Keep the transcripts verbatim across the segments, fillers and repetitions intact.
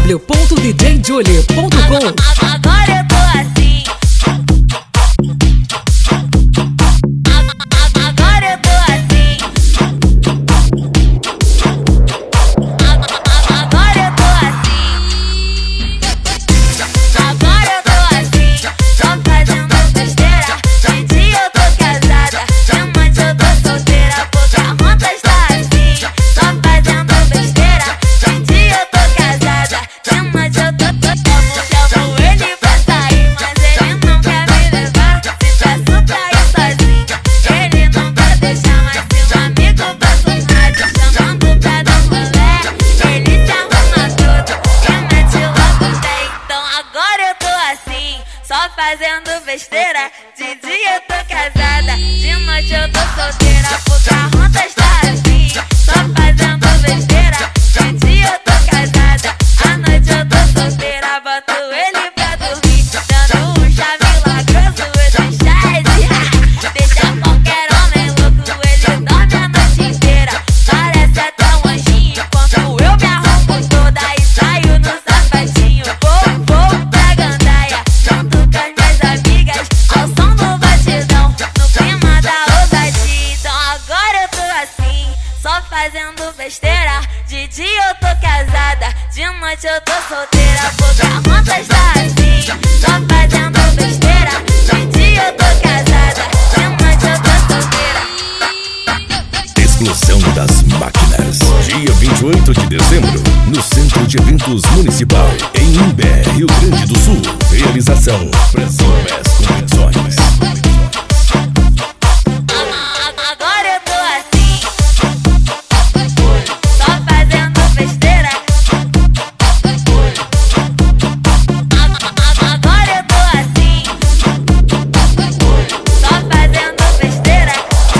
w ponto d j julie ponto com. Agora eu tô assim. Agora eu tô assim. Agora eu tô assim. Agora eu tô assim. Só fazendo besteira. De dia eu tô casada, de noite eu tô solteira. Porque a conta está assim. Só fazendo besteira. De dia eu tô casada, de noite eu tô solteira. Chamo ele pra sair, mas ele não quer me levar. Se peço pra ir sozinho, ele não quer deixar. Mas se um amigo passa um rádio chamando pra dar um rolé, ele se arruma todo e mete logo bem. Então agora eu tô assim, só fazendo besteira. De dia eu tô casada, de noite eu tô solteira. Porque a conta está assim, só fazendo besteira. De dia eu tô casada, à noite eu tô solteira. Boto ele pra dormir, dando um chá milagroso. Eu deixar de deixa qualquer homem louco. Ele dorme a noite inteira, parece até um anjinho. Enquanto eu me arrumo toda e saio no sapatinho. Vou, vou pra gandaia, junto com as minhas amigas, ao som do batidão, no clima da ousadia. Então agora eu tô assim, só fazendo besteira. De dia eu tô casada, de noite eu tô solteira. Porque a conta está assim, só fazendo besteira. De dia eu tô casada, de noite eu tô solteira. Explosão das Máquinas, dia vinte e oito de dezembro, no Centro de Eventos Municipal, em Imbé, Rio Grande do Sul. Realização Brasil Best Convenções. Agora eu tô assim, só fazendo besteira. Agora eu tô assim, só fazendo besteira.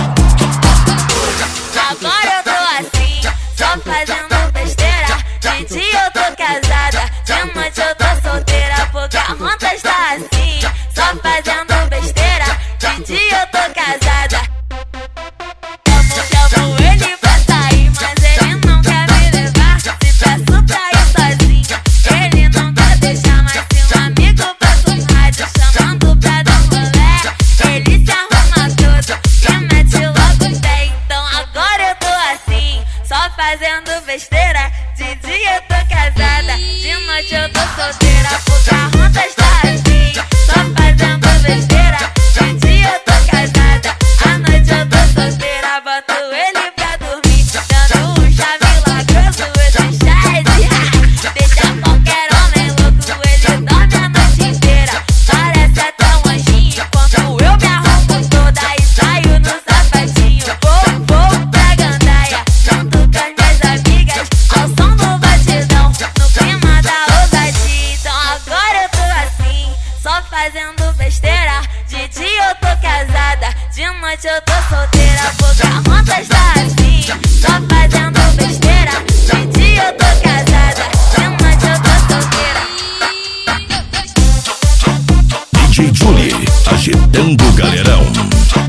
Agora eu tô assim, só fazendo besteira. De dia eu tô casada, de noite eu tô solteira. Porque a conta está assim, só fazendo besteira. De dia eu tô casada, chamo, chamo ele pra sair, mas ele não quer me levar. Se peço pra ir sozinho, ele não quer deixar. Mas se um amigo passa um rádio chamando pra dar um rolé, ele se arruma todo e mete logo bem. Então agora eu tô assim, só fazendo besteira. De dia eu tô casada, de noite eu tô solteira. Porque a conta está assim, só fazendo besteira. De dia eu tô casada, à noite eu tô solteira. Boto ele pra dormir, dando um chá milagroso. Eu deixar de deixa qualquer homem louco. Ele dorme a noite inteira, parece até um anjinho. Enquanto eu me arrumo toda e saio no sapatinho. Vou, vou pra gandaia, junto com as minhas amigas, ao som do batidão, no clima da ousadia. Então agora eu tô assim, só fazendo besteira. De dia eu tô casada, de noite eu tô solteira. Porque a conta está assim, só fazendo besteira. De dia eu tô casada, de noite eu tô solteira. D J Julie, agitando o galerão.